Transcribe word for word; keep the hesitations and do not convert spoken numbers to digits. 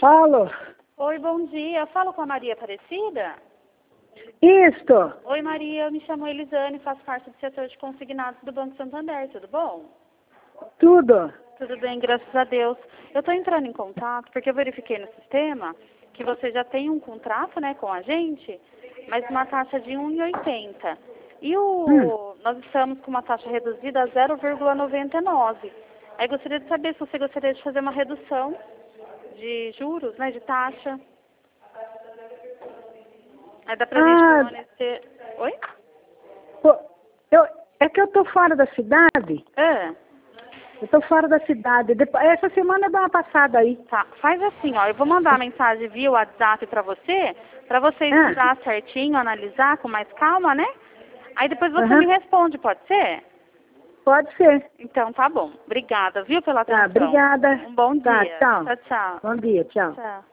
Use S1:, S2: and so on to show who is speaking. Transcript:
S1: Alô?
S2: Oi, bom dia. Falo com a Maria Aparecida?
S1: Isto.
S2: Oi, Maria. Eu me chamo Elisane, faço parte do setor de consignados do Banco Santander. Tudo bom?
S1: Tudo.
S2: Tudo bem, graças a Deus. Eu estou entrando em contato porque eu verifiquei no sistema que você já tem um contrato, né, com a gente, mas uma taxa de um vírgula oitenta. E o,
S1: Hum.
S2: nós estamos com uma taxa reduzida a zero vírgula noventa e nove. Aí gostaria de saber se você gostaria de fazer uma redução de juros, né, de taxa. Aí dá pra gente
S1: Ah,
S2: permanecer... Oi?
S1: pô, eu, é que eu tô fora da cidade.
S2: É.
S1: Eu tô fora da cidade. Depois, essa semana dá uma passada aí.
S2: Tá, faz assim, ó, eu vou mandar a mensagem via WhatsApp pra você, pra você
S1: Ah.
S2: estudar certinho, analisar com mais calma, né? Aí depois você
S1: Uhum.
S2: me responde, pode ser?
S1: Pode ser.
S2: Então tá bom. Obrigada, viu, pela
S1: Tá,
S2: atenção.
S1: obrigada.
S2: Um bom
S1: Tá,
S2: dia.
S1: tchau.
S2: Tchau, tchau.
S1: Bom dia, tchau.
S2: Tchau.